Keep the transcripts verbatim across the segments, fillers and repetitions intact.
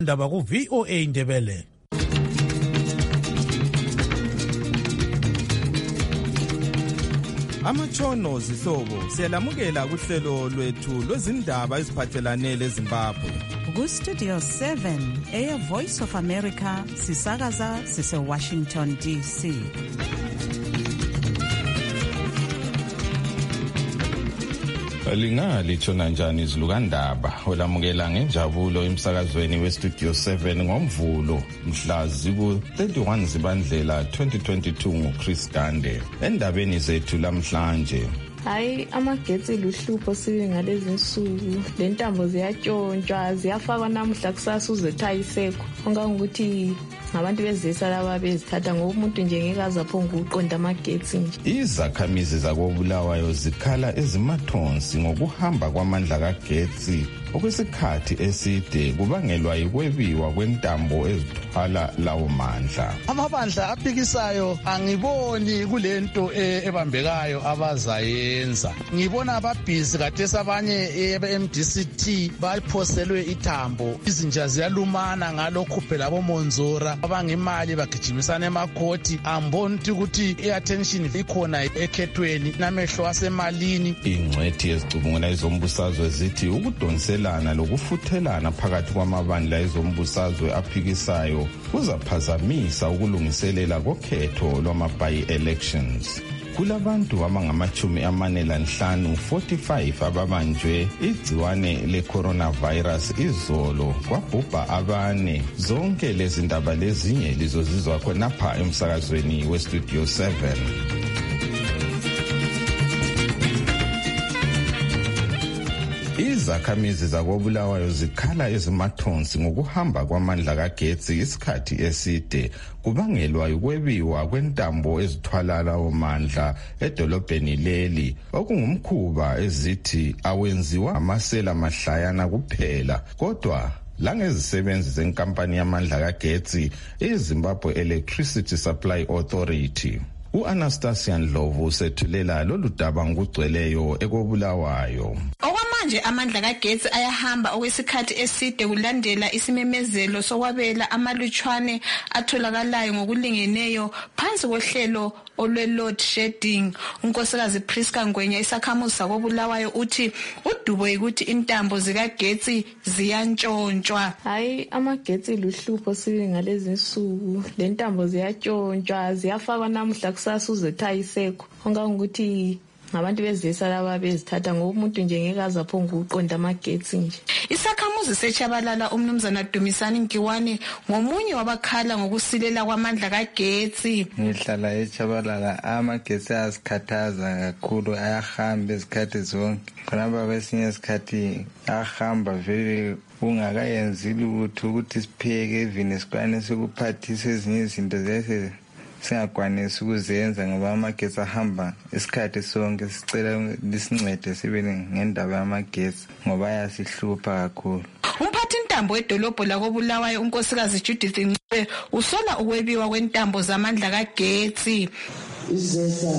Ndaba ku V O A Ndebele. Amatshono zihlobo siyalamukela kuhlelo lwethu lwezindaba eziphathelane leZimbabwe. Ku Studio seven eya Voice of America sisakaza sise Washington D C. Linga lithona njani izilukandaba olamukela ngenjabulo emsakazweni we Studio seven ngomvulo mhla ziku thirty-one Zibandlela twenty twenty-two nguChris Gande. Endabeni zethu lamhlanje, hayi amagetsi luhlupho sibe ngalezi insuku, lentambo ziyatshontshwa ziyafakwa namuhla kusasa uzethayisekho ongangokuthi ngabantu bezisa laba bezithatha ngoba umuntu nje ngeke azaphonga uqonda amagetsi nje. Izakhamizi zakobulawayo zikhala ezimathonsi ngokuhamba kwamandla kagetsi okwesikhathi eside kubangelwa yikwebiwa kwentambo ezithwala lawo mandla. Amabandla aphikisayo angiboni kulento ebambekayo abazayenza. Ngibona ababhizi kathesi abanye e-M D C T baphoselwe ithambo, izinja ziyalumana ngalokho phela bomonzora abangemali bagijimisana emakhoti. Amboni ukuthi i-attention ikhona ekhethweni namehlo asemalini. Ingcwethi ezicubungula ezombusazwe zithi ukudonsela lokufuthelana phakathi kwamabandla ezombusazwe aphikisayo kuzaphazamisa ukulungiselela kokhetho lwama-by-elections. Kulabantu abangamachumi amane lanhlanu forty-five ababanjwe igciwane le-coronavirus izolo, kwabhubha abane. Zonke lezi ndaba lezinye lizozizwa khonapha emsakazweni we-Studio seven. Izakhamizi zakobulawayo zikhala ezimathonsi ngokuhamba kwamandla kagetsi isikhathi eside kubangelwa yikwebiwa kwentambo ezithwala lawo mandla edolobheni leli okungumkhuba ezithi awenziwa amasela mahlayana kuphela, kodwa langezisebenzi zenkampani yamandla kagetsi iZimbabwe Electricity Supply Authority. U-Anastasia Ndlovu usethulela lolu daba ngokugcweleyo ekobulawayo. Okwamanje amandla kagetsi ayahamba okwesikhathi eside kulandela isimemezelo sokwabela amalutshwane atholakalayo ngokulingeneyo phansi kohlelo olwe-load shedding. Unkosikazi Priska Ngwenya isakhamuzi sakobulawayo uthi udubo yikuthi intambo zikagetsi ziyantshontshwa. Hayi amagetsi luhlupho sibe ngalezi insuku, lentambo ziyatshontsha ziyafakwa namuhla kusasa uzethayisekho ongangokuthi ngabantu bezisa laba bezithatha ngoba umuntu nje ngeke azaphonga uqonda amagetsi nje. Isakhamuzi seChabalala umnumzana Dumisani Nkiwane ngomunye wabakhala ngokusilela kwamandla kagetsi. Ngihlala eChabalala, amagetsi asikhathaza kakhulu, ayahamba izikhathi zonke. Khonapha kwesinye isikhathi ahamba vele ungakayenzile ukuthi ukuthi sipheke even sikwane sikuphathisa ezinye izinto zese singakwanisi ukuzenza ngoba amagetsi ahamba isikhathi sonke. Sicela lisincede sibe ngendaba yamagetsi ngoba ayasihlupha kakhulu. Umphathi intambo edolobho lakobulawayo unkosikazi Judith Ncube usola ukwebiwa kwentambo zamandla kagetsi. Izesa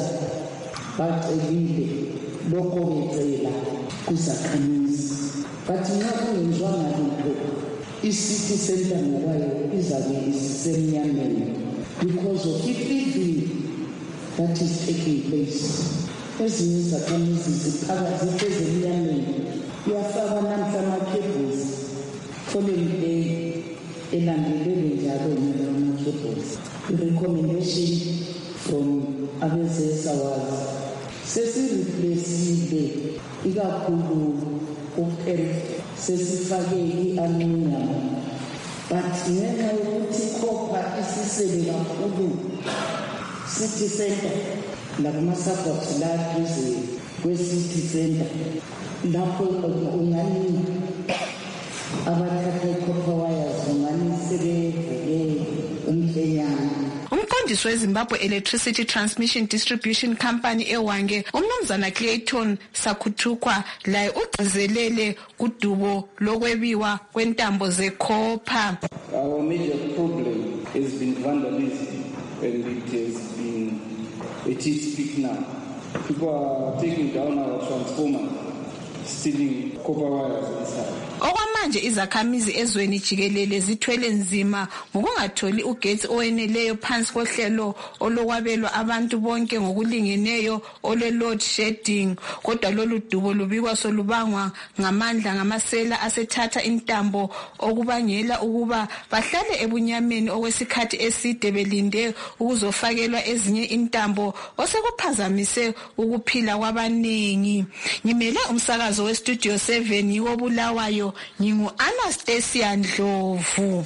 bacelile lokho becela kuzakhamizi, bathi nxa kungenziwanga lutho i-city center ngokwayo izabe isisemnyameni because of it that is taking place. Ezinye izakhamizi ziphakathi ezemnyameni, iyafakwa namhla ama-cables following day elandelele njalo ama-cables. I-recommendation from abezesa was sesireplaceile ikakhulu u-L sesifake i-aluminium, but ngenxa yokuthi ikhopha isisele kakhulu city center lakuma-suburbs la duze kwe-city center lapho ungani abathatha i-copper wires ungani sebevuke umhlenyana. Umqondisi weZimbabwe Electricity Transmission Distribution Company eWange umnumzana Clayton Sakhuthukwa laye ugcizelele kudubo lokwebiwa kwentambo zekhopha. Our major problem has been vandalism, and it has been it is peak now. People are taking down our transformers, stealing copper wires inside. manje izakhamizi ezweni jikelele zithwele nzima ngokungatholi ugetsi oweneleyo phansi kohlelo olokwabelwa abantu bonke ngokulingeneyo ole load shedding. Kodwa lolu dubo lubikwa solubangwa ngamandla ngamasela asethatha intambo okubangela ukuba bahlale ebunyameni okwesikhathi eside belinde ukuzofakelwa ezinye intambo osekuphazamise ukuphila kwabaningi. Ngimele umsakazo we Studio seven yiwo Bulawayo, ngingu Anastasia Ndlovu.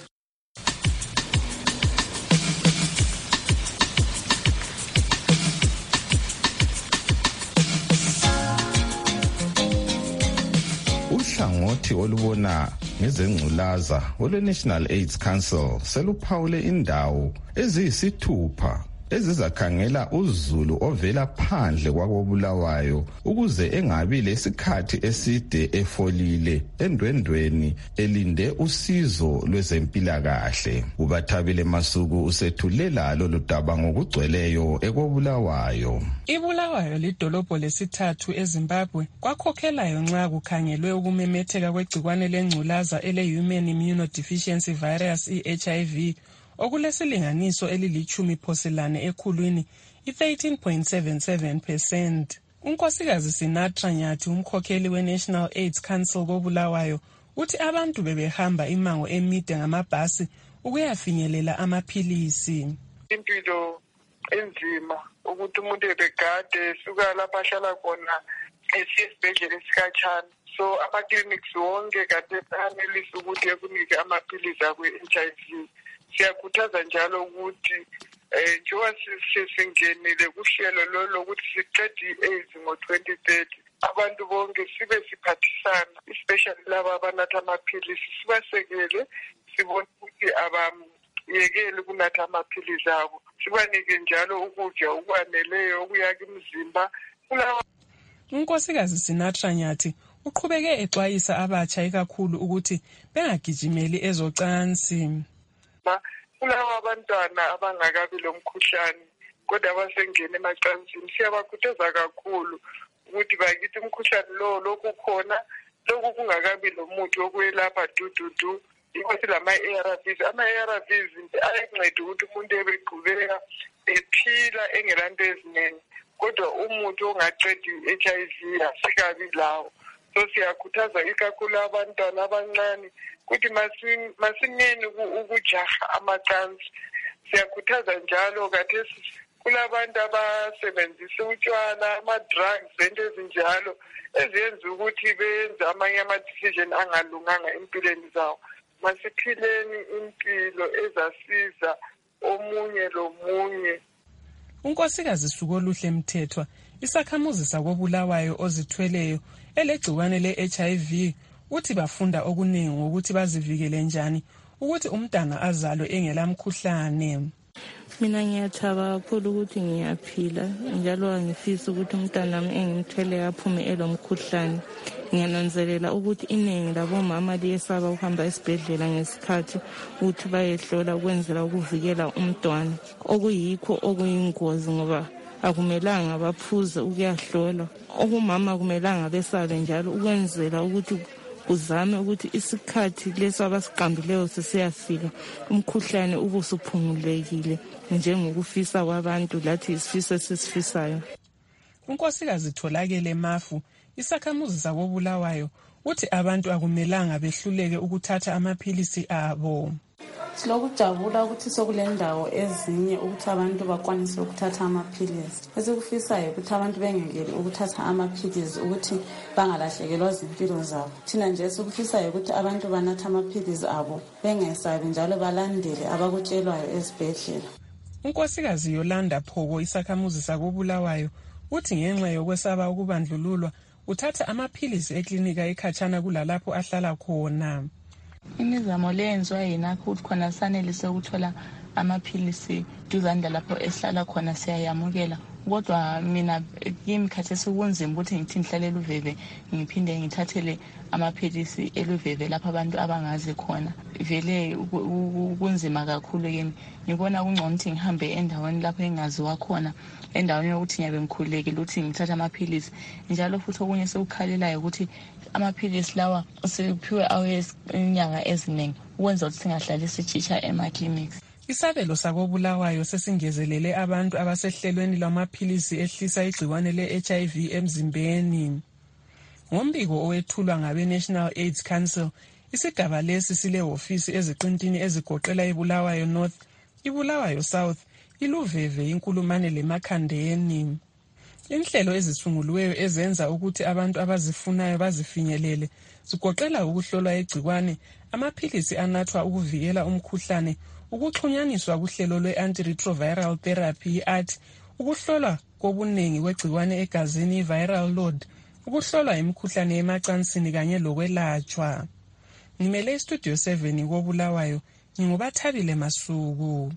Uhlangothi olubona ngezengculaza olwe-National AIDS Council seluphawule indawo eziyisithupha ezizakhangela uzulu ovela phandle kwakobulawayo ukuze engabi lesikhathi eside efolile endwendweni elinde usizo lwezempilakahle. Ubathabile Masuku usethulela lolu daba ngokugcweleyo ekobulawayo. Ibulawayo lidolobho lesithathu eZimbabwe kwakhokhelayo nxa kukhangelwe ukumemetheka kwegcikwane lengculaza ele-Human Immunodeficiency Virus i-H I V okulesilinganiso elilichumi phoselane ekhulwini i-thirteen point seven seven percent. Unkosikazi Sinatra Nyathi, umkhokheli we-National AIDS Council kobulawayo, uthi abantu bebehamba imango emide ngamabhasi ukuyafinyelela amaphilisi. Impilo enzima ukuthi umuntu ebegade suka lapha ahlala khona esiya esibhedlela esikhatshana. So ama-clinics wonke kade anelisa ukuthi ekunike amaphilisi akwe-H I V. Siyakhuthaza njalo ukuthi eh njengoba sesingenile kuhlelo lo lokuthi siqede i-AIDS ngo-twenty thirty, abantu bonke sibe siphathisana, especially laba abanatha amaphilisi, sibasekele, sibone ukuthi abamyekeli kunatha amaphilisi abo, sibanike njalo ukudla okwaneleyo okuyakha imizimba. Unkosikazi Sinatra Nyathi uqhubeke exwayisa abatsha ikakhulu ukuthi bengagijimeli ezocansi. Kulabo abantwana abangakabi lo mkhuhlane kodwa abasengene emacansini siyabakhuthaza kakhulu ukuthi bakithi umkhuhlane lo lokhu khona, lokhu kungakabi lo muthi wokwelapha dududu. Ukuthi lama-A R Vs ama-A R Vs ayanceda ukuthi umuntu ebeqhubeka ephila engelanto eziningi, kodwa umuthi ongaqedi i-H I V asikabi lawo. So siyakhuthaza ikakhulu abantwana abancane ukuthi masineni ukujaha amacansi. Siyakhuthaza njalo kathesi kulabantu abasebenzisa utshwala, ama-drugs, ento ezinjalo eziyenza ukuthi benze amanye ama-decision angalunganga empilweni zawo. Masiphileni impilo ezasiza omunye lomunye. Unkosikazi Sukoluhle Mthethwa, isakhamuzi sakobulawayo ozithweleyo elegciwane le-H I V, uthi bafunda okuningi ukuthi bazivikele njani ukuthi umntana azalwe engela mkhuhlane. Mina ngiyathaba kakhulu ukuthi ngiyaphila njalo angifisi ukuthi umntana wami engimthwele aphume elomkhuhlane. Ngiyananzelela ukuthi iningi labomama liyesaba ukuhamba esibhedlela ngesikhathi ukuthi bayehlola ukwenzela ukuvikela umntwana, okuyikho okuyingozi ngoba akumelanga baphuze ukuyahlola. Okumama akumelanga besabe njalo ukwenzela ukuthi uzame ukuthi isikhathi leso abasiqambileyo sesiyafika umkhuhlane ubusuphungulekile njengokufisa kwabantu lathi isifiso esisifisayo. Unkosikazi Tholakele Mafu, isakhamuzi sakobulawayo, uthi abantu akumelanga behluleke ukuthatha amaphilisi abo. Silokujabula ukuthi sokulendawo ezinye ukuthi abantu bakwanise ukuthatha amaphilisi. Esikufisayo ukuthi abantu bengengeli ukuthatha amaphilisi ukuthi bangalahlekelwa izimpilo zabo. Thina nje sikufisayo ukuthi abantu banatha amaphilisi abo bengesabi njalo balandele abakutshelwayo esibhedlela. Unkosikazi Yolanda Phoko, isakhamuzi sakobulawayo, uthi ngenxa yokwesaba ukubandlululwa uthatha amaphilisi eklinika ekhatshana kulalapho ahlala khona. Imizamo le yenziwa yinakho ukuthi khona sanelise ukuthola amaphilisi duzane lapho esihlala khona, siyayamukela kodwa mina kimi khathesi kunzima ukuthi ngithi ngihlalele uveve ngiphinde ngithathele amaphilisi eluveve lapha abantu abangazi khona. Vele kunzima kakhulu kimi. Ngibona kungcono ukuthi ngihambe endaweni lapho engaziwa khona, endaweni yokuthi ngiyabe ngikhululekile ukuthi ngithathe amaphilisi. Njalo futhi okunye sekukhalelayo ukuthi amaphilisi lawa sephiwe awezinyanga eziningi ukwenza ukuthi singahlali sitshisha ema-clinics. Isabelo sakobulawayo sesingezelele abantu abasehlelweni lwamaphilisi ehlisa igciwane le-H I V emzimbeni. Ngombiko owethulwa ngabe-National AIDS Council, isigaba lesi silehhovisi eziqintini ezigoqela iBulawayo North, iBulawayo South, iLuveve, iNkulumane leMakhandeni. Inhlelo ezisungulweyo ezenza ukuthi abantu abazifunayo bazifinyelele zigoqela ukuhlolwa igciwane, amaphilisi anathwa ukuvikela umkhuhlane, ukuxhunyaniswa kuhlelo lwe-antiretroviral therapy A R T, ukuhlolwa kobuningi kwegciwane egazini i-viral load, ukuhlolwa imikhuhlane emacansini kanye lokwelatshwa. Ngimele istudio seven koBulawayo, ngingubathabile Masuku.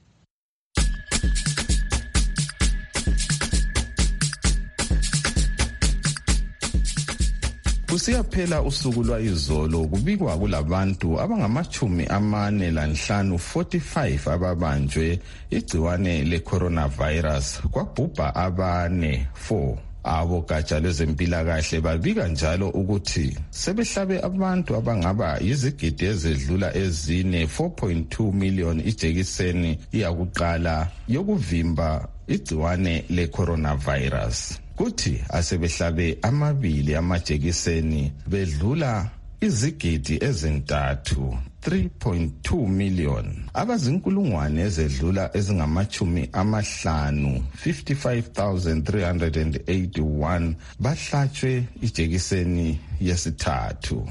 Kusiyaphela usuku lwayizolo kubikwa kulabantu abangamachumi amane lanhlanu forty-five ababanjwe igciwane le-coronavirus, kwabhubha abane four. Abo gatsha lwezempilakahle babika njalo ukuthi sebehlabe abantu abangaba yizigidi ezedlula ezine four point two million ijekiseni iyakuqala yokuvimba igciwane le-coronavirus. Kuthi asebehlabe amabili amajekiseni bedlula izigidi ezintathu three point two million. Abazinkulungwane ezedlula ezingamachumi amahlanu fifty-five thousand three hundred eighty-one bahlatshwe ijekiseni yesithathu.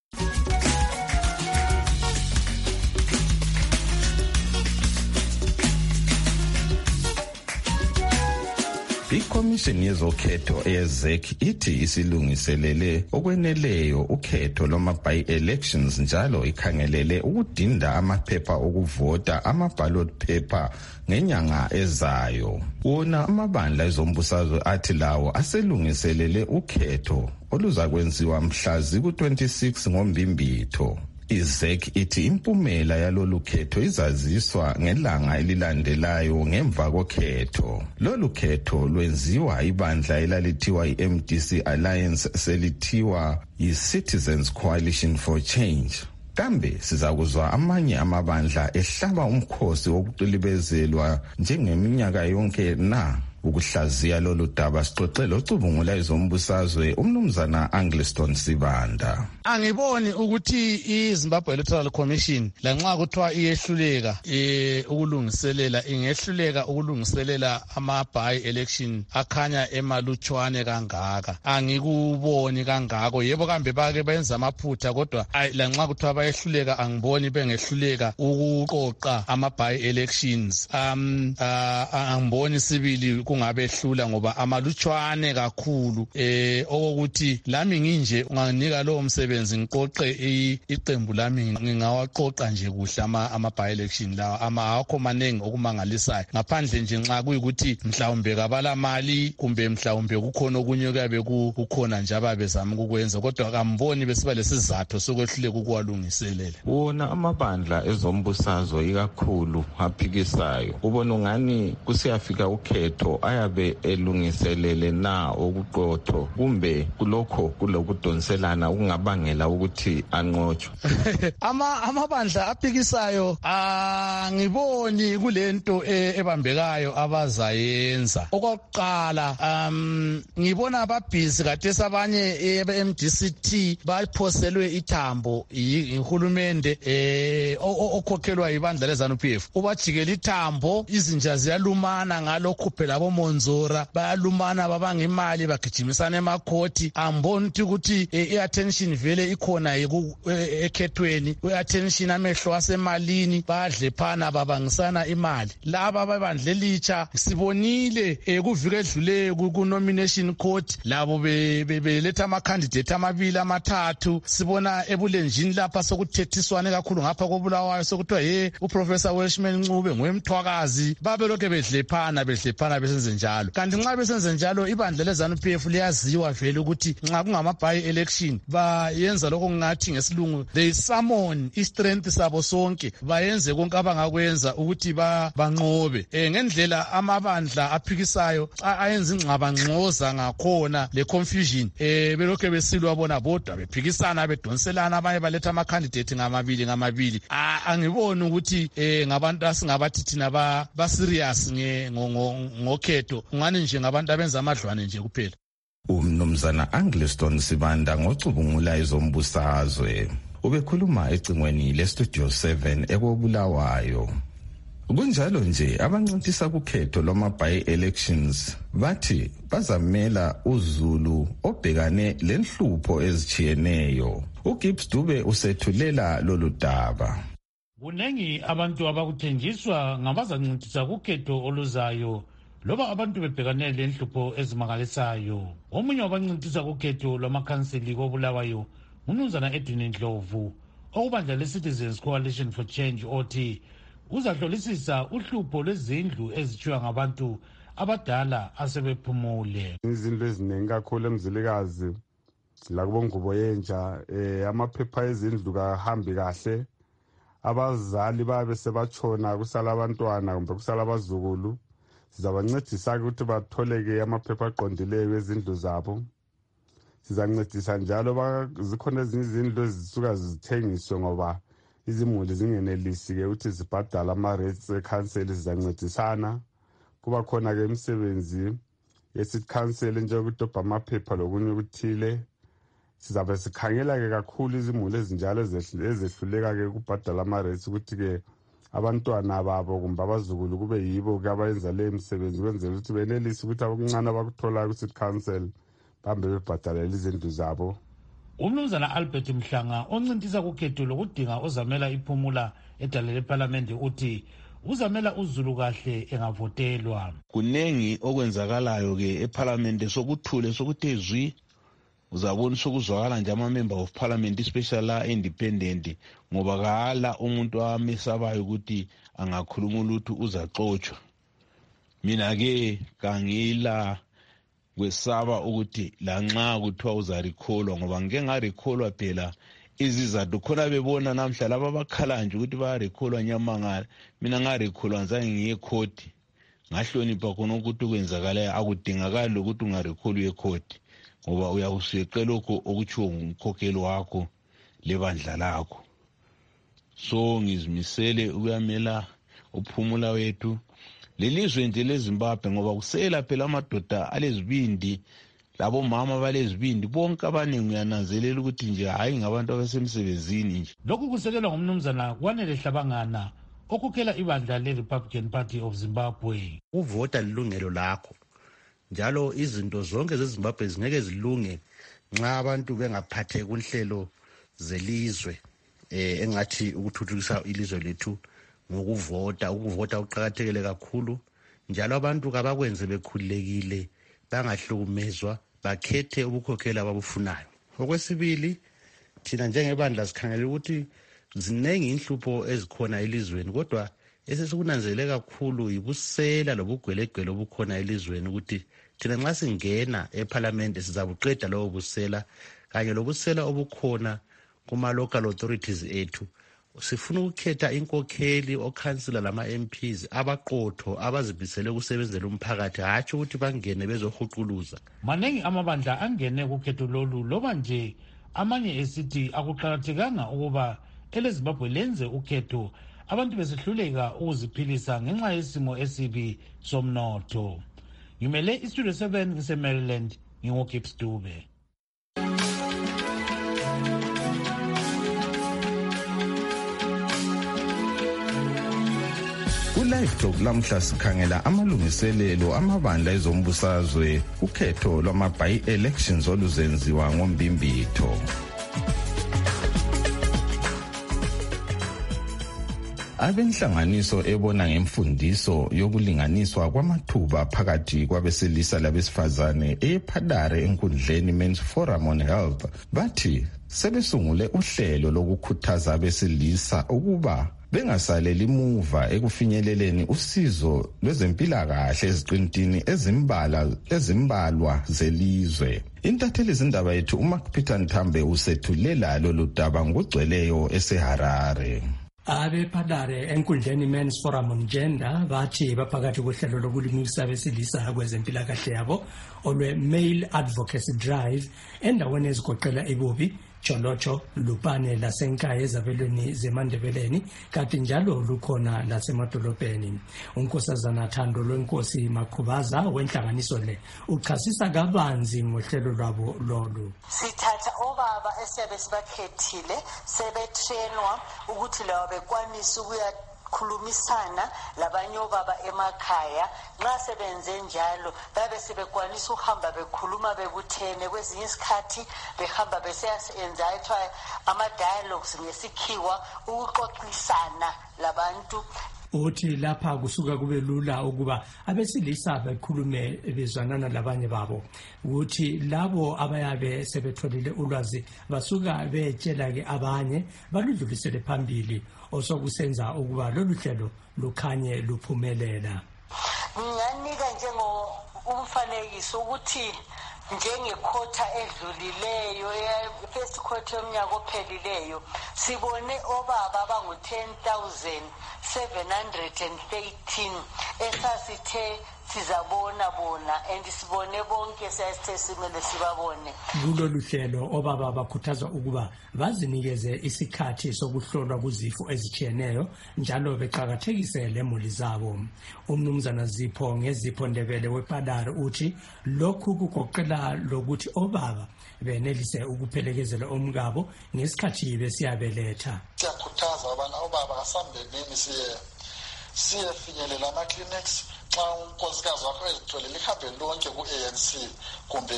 Ikomishini yezokhetho eyezek ithi isilungiselele okweneleyo ukhetho lwama-by-elections njalo ikhangelele ukudinda amaphepha okuvota ama-ballot paper ngenyanga ezayo. Wona amabandla ezombusazwe athi lawo aselungiselele ukhetho oluzakwenziwa mhla ziku-twenty-six ngoMbimbitho. IZek ithi impumela yalolu khetho izaziswa ngelanga elilandelayo ngemva kokhetho. Lolu khetho lwenziwa ibandla elalithiwa i-M D C Alliance selithiwa yi-Citizens Coalition for Change. Kambe sizakuzwa amanye amabandla ehlaba umkhosi wokuqilibezelwa njengeminyaka yonke na. Ukuhlaziya lolu daba sixoxele ocubungula izombusazwe umnumzana Angliston Sibanda. Angiboni ukuthi iZimbabwe Electoral Commission lanxa kuthiwa iyehluleka eh ukulungiselela ingehluleka ukulungiselela ama-by election akhanya emalutshwane kangaka. Angikuboni kangako. Yebo kambe bake benza amaphutha kodwa lanxa kuthiwa bayehluleka angiboni bengehluleka ukuqoqa ama-by elections. Um uh, angiboni sibili kungabe hlula ngoba amalutshwane kakhulu eh okokuthi lami nginje unganika lo msebenzi ngiqoqe iqembu lami ngingawaqoqa nje kuhle ama ama by election lawa ama akho manengi okumangalisayo ngaphandle nje nxa kuyikuthi mhlawumbe kabala mali kumbe mhlawumbe kukhona okunye kuyabe kukhona nje ababezama ukukwenza kodwa akamboni besiba lesizathu sokwehluleka ukuwalungiselela. Wona amabandla ezombusazwe ikakhulu aphikisayo ubona ngani kusiyafika ukhetho ayabe elungiselele na okuqotho kumbe kulokho kulokudonselana ukungabangela ukuthi anqotshwe. ama amabandla aphikisayo angiboni kulento ebambekayo abazayenza. Okokuqala um ngibona ababhizi kade sabanye e-M D C T baphoselwe ithambo ihulumende eh okhokhelwa ibandla leZANU-P F ubajikela ithambo izinja ziyalumana ngalokho phela bomonzora bayalumana babanga imali bagijimisana emakhoti. Amboni ukuthi i-attention vele ikhona ekhethweni i-attention amehlo asemalini bayadlephana babangisana imali. Laba babandle litsha sibonile kuvike edluleyo ku-nomination court labo beletha ama-candidate amabili amathathu. Sibona ebulenjini lapha sokuthethiswane kakhulu ngapha koBulawayo sokuthiwa ye uProfessor Welshman Ncube nguyemthwakazi babelokhe bedlephana bedlephana benze njalo. Kanti nxa besenze njalo ibandla leZANU-P F liyaziwa vele ukuthi nxa kungama by election bayenza lokho ngathi ngesilungu they summon istrength sabo sonke bayenze konke abangakwenza ukuthi ba banqobe eh ngendlela amabandla aphikisayo ayenza ingxaba ngxoza ngakhona le confusion eh belokho besilwa bona bodwa bephikisana bedonselana abanye baletha ama candidate ngamabili ngamabili. Angiboni ukuthi eh ngabantu asingabathi thina ba ba serious nge ngokhetho ngani nje ngabantu abenza amadlwane nje kuphela. Umnumzana Angliston Sibanda ngocubungula izombusazwe ubekhuluma ecingweni le Studio seven ekobulawayo. Kunjalo nje abancintisa kukhetho loma by elections bathi bazamela uZulu obhekane lenhlupho ezichiyeneyo. uGibbs Dube usethulela lolu daba. Kunengi abantu abakuthenjiswa ngabazancintisa kukhetho oluzayo loba abantu bebhekane lenhlupho ezimangalisayo. Omunye wabancintisa kukhetho lwamakhansili kobulawayo uMnumzana Edwin Ndlovu okubandla le-Citizens Coalition for Change othi uzahlolisisa uhlupho lwezindlu ezithiwa ngabantu abadala asebephumule. Izindlu eziningi kakhulu emzilikazi la kubongubo yentsha eh amaphepha ezindlu kahambi kahle, abazali babe sebatshona kusala abantwana kumbe kusala abazukulu. Sizabancedisa ukuthi batholeke amaphepha aqondileyo ezindlu zabo. Sizancedisa njalo zikhona ezinye izindlu ezisuka zithengiswe ngoba izimuli zingenelisi ke ukuthi zibhadala ama-rates e-council. Sizancedisana kuba khona ke imisebenzi ye-city council njengokudobha amaphepha lokunye ukuthile. Sizabe sikhangela ke kakhulu izimuli ezinjalo ezehluleka ke ukubhadala ama-rates ukuthi ke abantwana babo kumbe abazukulu kube yibo ke abayenza le misebenzi kwenzela ukuthi benelise ukuthi akuncane abakutholayo ku-city council bambe bebhadalela izindlu zabo. Umnumzana Albert Mhlanga oncintisa kukhetho lokudinga ozamela iphumula edale leParliament uthi uzamela uZulu kahle engavotelwa. Kunengi okwenzakalayo ke eParliament sokuthule sokuthe zwi uzabona sokuzwakala nje ama-member of parliament especially la independent ngoba kala umuntu amesabayo ukuthi angakhuluma ulutho uzaxoxwa. Mina ke kangila kwesaba ukuthi la nxa kuthiwa uzarekholwa ngoba ngeke ngarekholwa phela izizathu khona bebona namhla laba bakhala nje ukuthi bayarekholwa nyamangala. Mina ngarekholwa ngizange ngiye court ngahlonipha khona ukuthi kwenzakala akudingakala ukuthi ungarekholwa ecourt ngoba uyakuseqela lokho okutshiwo ngumkhokheli wakho lebandla lakho. So ngizimisele ukuyamela uphumula wethu lelizwe nje leZimbabwe ngoba kusela phela amadoda alezibindi labo mama balezibindi bonke abaningi uyananzelela ukuthi nje hayi ngabantu abasemsebenzini nje. Lokhu kusekelwa ngumnumzana Kwanele Hlabangana okukela ibandla le-Republican Party of Zimbabwe. Uvota lilungelo lakho njalo izinto zonke zeZimbabwe zingeke zilunge nxa abantu bengaphatheki kunhlelo zelizwe eh engathi ukuthuthukisa ilizwe lethu ngokuvota. Ukuvota uqhakathekile kakhulu njalo abantu kabakwenze bekhululekile bangahlukumezwa bakhethe ubukhokheli ababufunayo. Okwesibili thina njengebandla sikhangela ukuthi zinengi inhlupho ezikhona elizweni kodwa esesikunanzelele kakhulu yibusela lobugwelegwele obukhona elizweni ukuthi thina nxa singena eParliament sizabuqeda lobo busela kanye lobusela obukhona kuma local authorities ethu. Sifuna ukukhetha inkokheli okhansila lama M Ps abaqotho abazibisele ukusebenzela umphakathi hatshi ukuthi bangene bezohuquluza. Manengi amabandla angene kukhetho lolu loba nje amanye esithi akuqhakathekanga ukuba eleZimbabwe lenze ukhetho abantu besehluleka ukuziphilisa ngenxa yesimo esibi somnotho. Ngimele iStudio seven ngise-Maryland nginguGibbs Dube. Live Talk lamhla sikhangela amalungiselelo amabandla ezombusazwe ukhetho lwama-by elections oluzenziwa ngombimbitho. Abenhlanganiso ebona ngemfundiso yokulinganiswa kwamathuba phakathi kwabesilisa labesifazane ePadare enkundleni Men's Forum on Health bathi sebesungule uhlelo lokukhuthaza abesilisa ukuba bengasaleli muva ekufinyeleleni usizo lwezempilakahle eziqintini ezimbala ezimbalwa zelizwe. Intatheli zindaba yethu uMark Peter Nthambe usethulela lolu daba ngokugcweleyo eseHarare. Abephadare enkundleni Men's Forum on Gender bathi baphakathi kohlelo lokulimukisa abesilisa kwezempilakahle yabo olwe Male Advocacy Drive endaweni ezigoqela iBubi, Cholocho, Lupane lasenkaya ezabelweni zeMandebeleni kanti njalo lukhona lasemadolobheni. Unkosazana Thando lwenkosi Makhubaza wenhlanganiso le uchasisa kabanzi ngohlelo lwabo lolu. Sithatha obaba esiyabe sibakhethile sebetrenwa ukuthi lawo bekwanisa ukuya khulumisana labanye obaba emakhaya. Nxa sebenze njalo babe sebekwanisa uhamba bekhuluma bebuthene, kwezinye isikhathi behamba beseyenza ethiwa ama-dialogues ngesikhiwa ukuxoxisana labantu. Uthi lapha kusuka kube lula ukuba abesilisa bekhulume bezwanana labanye babo. Uthi labo abayabe sebetholile ulwazi basuka betshela ke abanye baludlulisele phambili osokusenza ukuba lolu hlelo lukhanye luphumelela. Nginganika njengo umfanekiso ukuthi njengekhotha edlulileyo first quarter yomnyaka ophelileyo sibone obaba abangu ten thousand seven hundred thirteen esasithe sizabona bona and sibone bonke sasithe simele sibabone. Kulolu hlelo obaba bakhuthazwa ukuba bazinikeze isikhathi sokuhlolwa kuzifo ezitshiyeneyo njalo beqhakathekise lemuli zabo. Umnumzana Zipho ngezipho Ndebele wePadare uthi lokhu kugoqela lokuthi obaba benelise ukuphelekezela omngabo ngesikhathi besiyabeletha. Siyakhuthaza abantu obaba asambeleni siye siyefinyelela ama-clinics xa unkosikazi wakho ezitholele ihambe lonke ku-A N C kumbe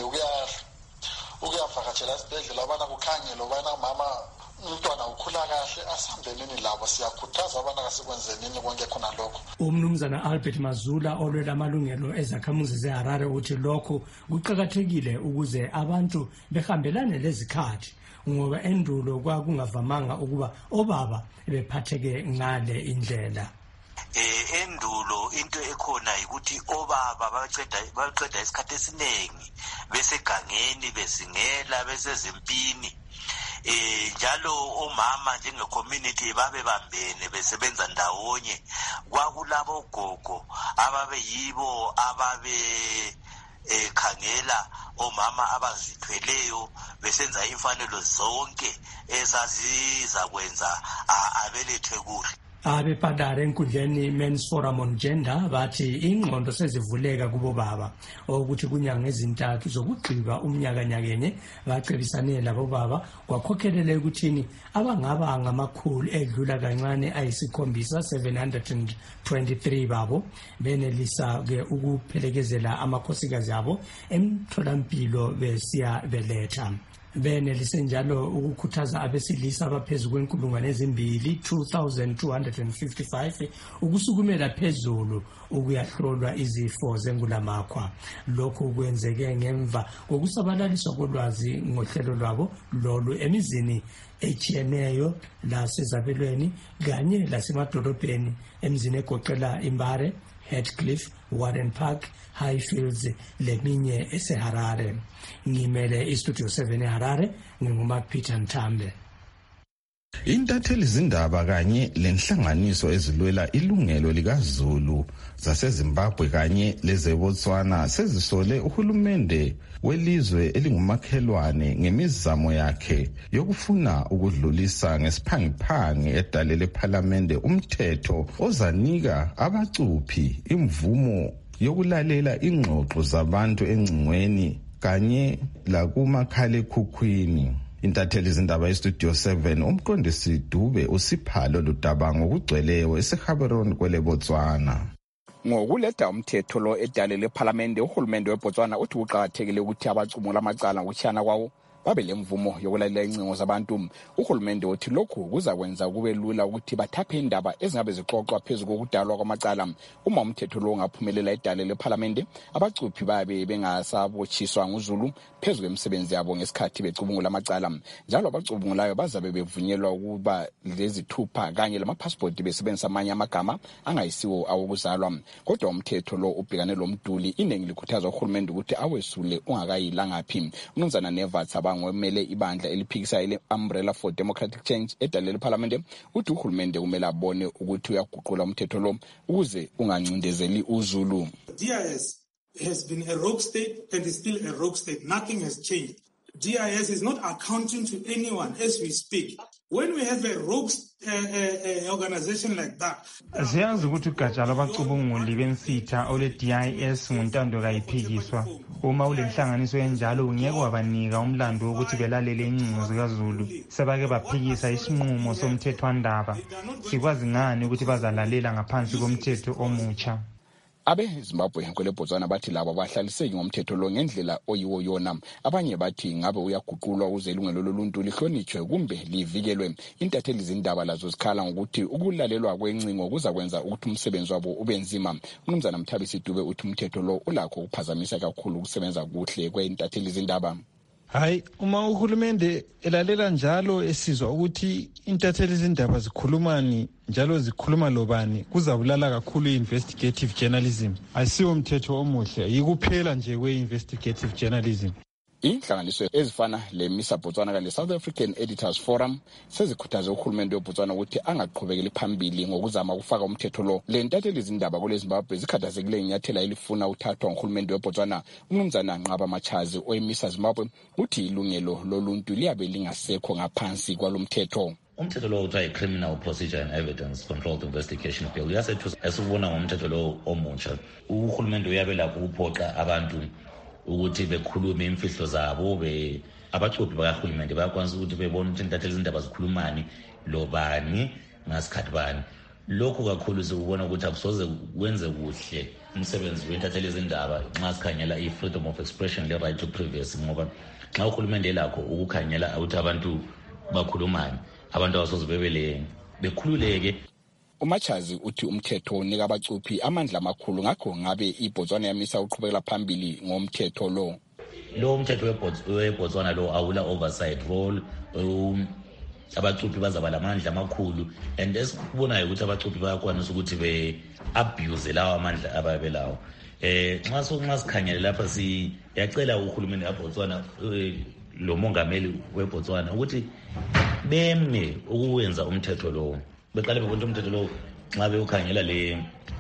ukuyavakatshela esibhedlela abana kukhangele ubana mama umntwana ukhula kahle asambeleni labo. Siyakhuthaza abana kasikwenzenini konke khona lokho. Umnumzana Albert Mazula olwela amalungelo ezakhamuzi zeHarare uthi lokho kuqakathekile ukuze abantu behambelane lezikhathi ngoba endulo kwakungavamanga ukuba obaba bephatheke ngale indlela. Eh endulo into ekhona ukuthi obaba baqeda baqeda isikhathi esiningi besegangeni besingela besezempini. Eh njalo omama njenge community babe bambene besebenza ndawonye kwakulabo gogo ababe yibo ababe ekhangela omama abazithweleyo besenza imfanelo zonke ezaziza kwenza abelethwe kuhle. Abephadare enkundleni Men's Forum on Gender bathi ingqondo sezivuleka kubo baba ukuthi kunyanga ezintathu zokugqiba umnyaka nyakenye bacebisane labo baba kwakhokhelele ukuthini abangaba ngamakhulu edlula kancane ayisikhombisa seven hundred twenty-three babo benelisa ke ukuphelekezela amakhosikazi abo emtholampilo besiya beletha. Benelise njalo ukukhuthaza abesilisa abaphezulu kwenkulungwane ezimbili two thousand two hundred fifty-five ukusukumela phezulu ukuyahlolwa izifo zengulamakhwa. Lokhu kwenzeke ngemva kokusabalaliswa kolwazi ngohlelo lwabo lolu emizini echiyeneyo lasezabelweni kanye lasemadolobheni emizini egoqela Imbare, Heathcliff, Warren Park, Highfields leminye eseHarare. Ngimele iStudio seven eHarare nginguMark Peter Nthambe. Intatheli zindaba kanye lenhlanganiso ezilwela ilungelo likaZulu zaseZimbabwe kanye lezeBotswana sezisole uhulumende welizwe elingumakhelwane ngemizamo yakhe yokufuna ukudlulisa ngesiphangiphangi edalele ePhalamende umthetho ozanika abacuphi imvumo yokulalela ingxoxo zabantu engcingweni kanye lakumakhalekhukhwini. Intatheli zindaba yeStudio seven umqondisi Dube usiphalo ludaba ngokugcweleyo eseGaborone kweleBotswana. Ngokuletha umthetho lo edalele ePhalamende uhulumende weBotswana uthi uqhakathekile ukuthi abacumula amacala ngokuchana kwawo babe lemvumo yokulalela incingo zabantu. Uhulumende uthi lokhu kuzakwenza kube lula ukuthi bathaphe indaba ezingabe zixoxwa phezulu kokudalwa kwamacala. Uma umthetho lo ungaphumelela edale leParliament, abacuphi babe bengasabotshiswa nguZulu phezulu kwemisebenzi yabo ngesikhathi becubungula amacala. Njalo abacubungulayo bazabe bevunyelwa ukuba lezithupha kanye lamapassport besebenzisa amanye amagama angayisiwo awokuzalwa. Kodwa umthetho lo ubhekane lomduli, iningi likhuthaza uhulumende ukuthi awesule ungakayilangaphi. Umnumzana Nevat abangomele ibandla eliphikisa ile Umbrella for Democratic Change edale leParliament uthi uhulumende kumele abone ukuthi uyaguqula umthetho lo ukuze ungancindezeli uZulu. D I S has been a rogue state and is still a rogue state. Nothing has changed. D I S is not accounting to anyone as we speak. When we have a rogue uh, uh, uh, organization like that, siyazi ukuthi ugatsha lwabacubunguli bensitha ole D I S nguntando kayiphikiswa. Uma ulenhlanganiso enjalo ungeke wabanika umlando ukuthi belalele incingo zikaZulu. Sebake baphikisa isinqumo somthethwandaba. Sikwazi ngani ukuthi bazalalela ngaphansi komthetho omutsha. Abe Zimbabwe kwele Botswana bathi laba bahlaliseki ngomthetho lo ngendlela oyiwo yona. Abanye bathi ngabe uyaguqulwa ukuze ilungelo loluntu lihlonitshwe kumbe livikelwe. Intatheli zindaba lazo zikhala ngokuthi ukulalelwa kwencingo kuzakwenza ukuthi umsebenzi wabo ube nzima. Umnumzana Mthabisi Dube uthi umthetho lo ulakho ukuphazamisa kakhulu ukusebenza kuhle kweintatheli zindaba. Hayi, uma uhulumende elalela njalo esizwa ukuthi intatheli zindaba zikhulumani njalo zikhuluma lobani, kuzabulala kakhulu i-investigative journalism. Ayisiwo umthetho omuhle, yikuphela nje kwe-investigative journalism. Inhlanganiso ezifana leMISA Botswana kale South African Editors Forum sezikhuthaze uhulumende weBotswana ukuthi angaqhubekeli phambili ngokuzama ukufaka umthetho lo. Le ntatheli izindaba kule Zimbabwe zikhathazekile inyathela elifuna uthathwa nguhulumende weBotswana. Umnumzana Nqaba Machazi oeMISA Zimbabwe uthi ilungelo loluntu liyabe lingasekho ngaphansi kwalomthetho. Umthetho lo uthiwa i-Criminal Procedure and Evidence Controlled Investigation Bill uyasethu esibona ngomthetho lo omutsha. Uhulumende uyabe lapho uphoqa abantu ukuthi bekhulume imfihlo zabo, be abacuphi bakahulumende bayakwanisa ukuthi bebone ukuthi intatheli izindaba zikhulumani lobani ngasikhathi bani. Lokhu kakhulu sikubona ukuthi akusoze kwenze kuhle umsebenzi weintatheli izindaba nxa sikhangela i-freedom of expression le right to privacy, ngoba nxa uhulumende lakho ukukhangela ukuthi abantu bakhulumani, abantu abasoze bebele bekhululeke. Umachazi uthi umthetho unika abacuphi amandla amakhulu, ngakho ngabe iBotswana yamisa uqhubekela phambili ngomthetho lo. Lo umthetho weBotswana lo awula oversight role, um abacuphi bazaba lamandla amakhulu, and esikubonayo ukuthi abacuphi bayakwanisa ukuthi be abuse lawa amandla ababelawo. Eh nxa sokunxa sikhangele lapha siyacela uhulumende waBotswana lo mongameli weBotswana ukuthi beme ukuwenza umthetho lo. Beqale bebona umthetho lo nxa beukhangela le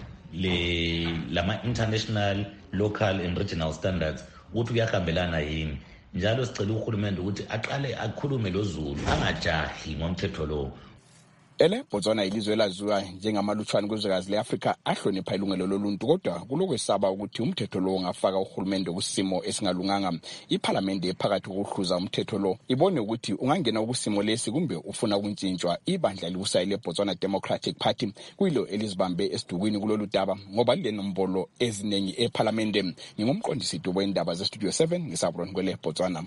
le lama international, local and regional standards ukuthi kuyahambelana yini. Njalo sicela uhulumende ukuthi aqale akhulume loZulu, angajahi ngomthetho lo. Ele Botswana ilizwe laziwa njengamalutshwana kwezwekazi leAfrika ahlonipha ilungelo loluntu, kodwa kulokwesaba ukuthi umthetho lo ungafaka uhulumende kusimo esingalunganga. IParliament ephakathi kokuhluza umthetho lo ibone ukuthi ungangena kusimo lesi kumbe ufuna ukuntshintshwa. Ibandla likusayile Botswana Democratic Party kuyilo elizibambe esidukwini kulolu daba ngoba lile nombolo ezinengi eParliament. Ngingumqondisi Dubo indaba ze Studio seven ngisabron kwele Botswana.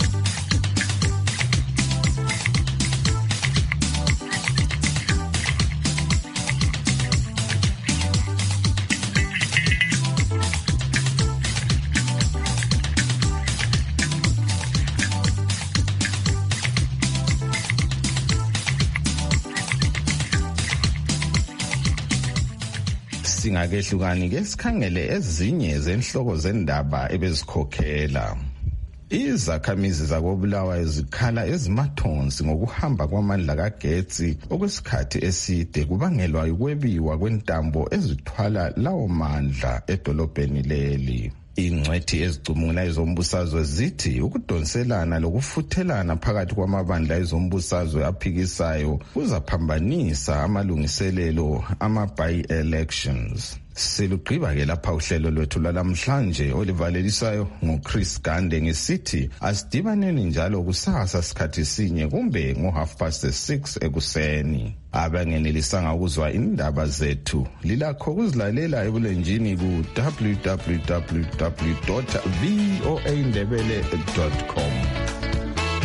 Singakehlukani ke sikhangele ezinye zenhloko zendaba ebezikhokhela. Izakhamizi zakobulawayo zikhala ezimathonsi ngokuhamba kwamandla kagetsi okwesikhathi eside kubangelwa ukwebiwa kwentambo ezithwala lawo mandla edolobheni leli. Ingcwethi ezicumula ezombusazwe zithi ukudonselana lokufuthelana phakathi kwamabandla ezombusazwe aphikisayo kuzaphambanisa amalungiselelo ama-by-elections. Silugqiba ke lapha uhlelo lwethu lwalamhlanje olivalelisayo nguChris Gande ngesithi asidibaneni njalo kusasa sikhathi sinye kumbe ngo half past six ekuseni. Abangenelisanga ukuzwa indaba zethu lilakho kuzilalela ebulenjini ku w w w dot voa ndebele dot com.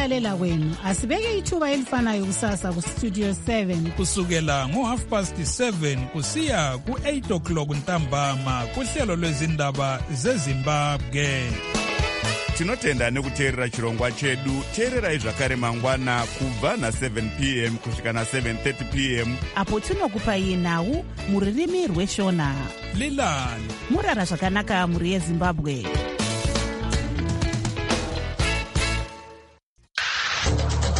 ukulalela kwenu. Asibeke ithuba elifanayo kusasa ku Studio seven kusukela ngo half past seven kusiya ku eight o'clock ntambama kuhlelo lwezindaba zeZimbabwe. Tinotenda nekuteerera chirongwa chedu. Teererai zvakare mangwana kubva na seven p m kusvika na seven thirty p m apo tinokupai nhau muririmi rweshona. Lilani murara zvakanaka muri yeZimbabwe.